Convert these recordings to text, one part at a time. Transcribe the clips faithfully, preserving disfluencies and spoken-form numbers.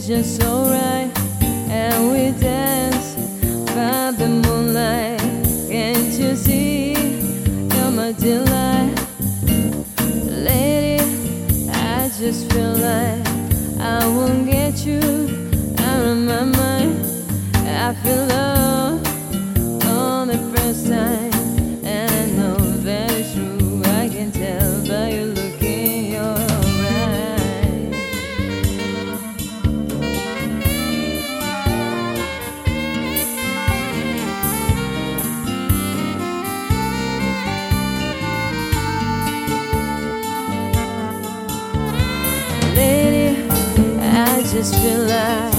just alright, and we dance by the moonlight. Can't you see you're my delight, lady? I just feel like I won't get you out of my mind. I feel love on the first time, and I know that it's true. I can tell by your look in your eyes. Lady, I just feel like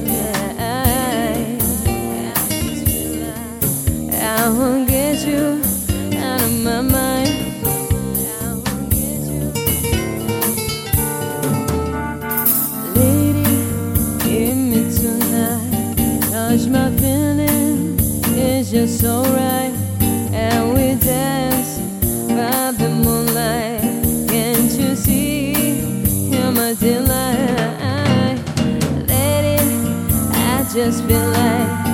I won't get you out of my mind. I won't get you. Lady, give me tonight. Touch my feeling, it's just alright. And we dance by the moonlight. Can't you see you're my delight? Lady, I just feel like